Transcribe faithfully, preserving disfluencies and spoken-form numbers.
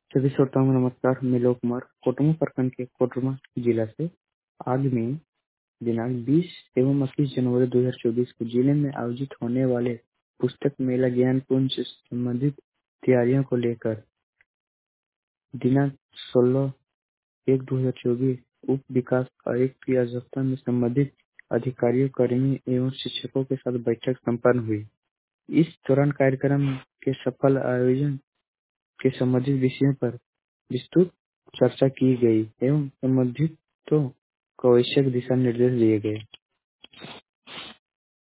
सभी श्रोताओं को नमस्कार। मैं लोक कुमार कोटमा प्रखंड के कोटरमा जिला से आज मैं दिनांक बीस एवं इक्कीस जनवरी दो हज़ार चौबीस को जिले में आयोजित होने वाले पुस्तक मेला ज्ञान कुंज से संबंधित तैयारियों को लेकर दिनांक सोलह एक दो हजार चौबीस उप विकास आयुक्त की अध्यक्षता में संबंधित अधिकारियों, कर्मियों एवं शिक्षकों के साथ बैठक संपन्न हुई। इस दौरान कार्यक्रम के सफल आयोजन के संबंधित विषयों पर विस्तृत चर्चा की गई एवं संबंधितों को आवश्यक दिशा निर्देश दिए गए।